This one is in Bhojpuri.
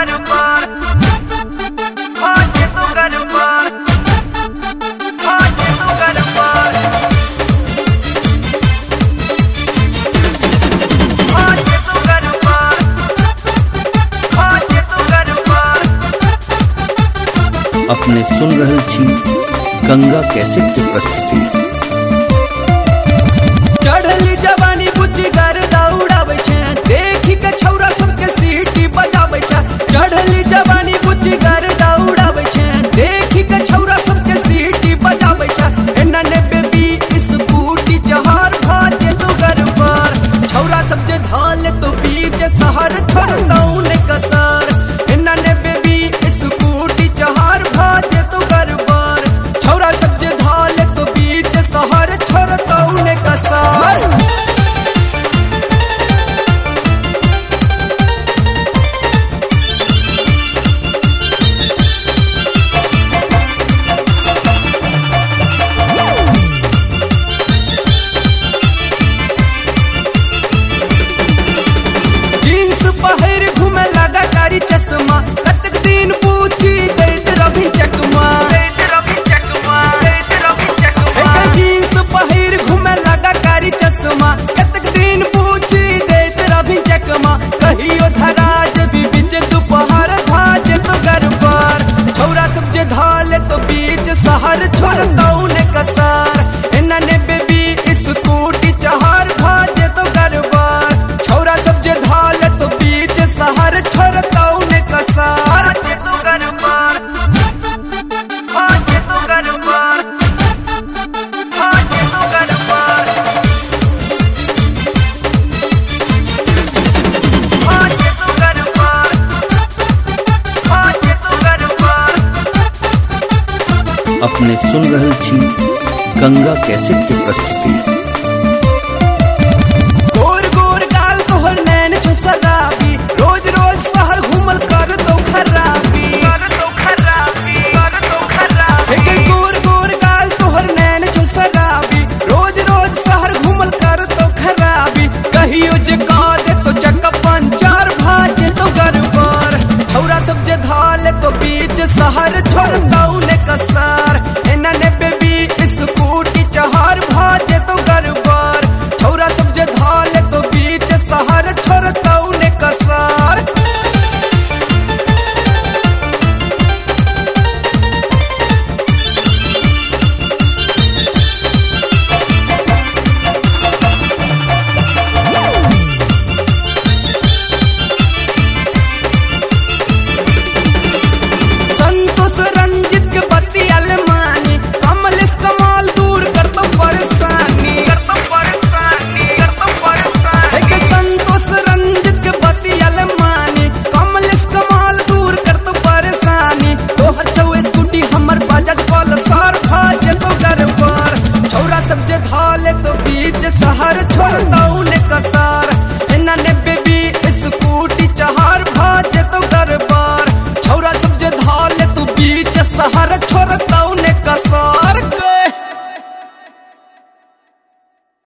अपने सुन रहल छी गंगा कैसेट की प्रस्तुति। चढ़ली जवानी बुच्ची घर दौड़ावे छे, देखी के छौरा सबके सीटी बजावे छे। चढ़ली जवानी बुच्ची घर दौड़ावे छे, देखी के छौरा सबके सीटी बजावे छे। एना ने बेबी स्कूटी जहार भाजे तू घर पर, छौरा सब जे धाल तो बीच शहर छोड़ दौन कसर। एना ने बेबी स्कूटी जहार भाजे तू घर पर, छौरा सब जे धाल तो बीच शहर छोड़ दौन कसर। चश्मा कतक दिन पूछी दैत रवि चकमा, जींस पहिर घूमे लगा कारी चश्मा, कतक दिन पूछी दैत रवि चकमा। कहियो धराज भी बीच दोपहर भाज तो घर पर, छौरा सब जे धाल तो बीच शहर छोड़ दौन कसर। एना ने बेबी स्कूटी चहार भाज तो घर पर, छौरा सब जे धाल तो बीच शहर छोड़ दौन कसर। अपने सुन रहल छी गंगा कैसेट की प्रस्तुति।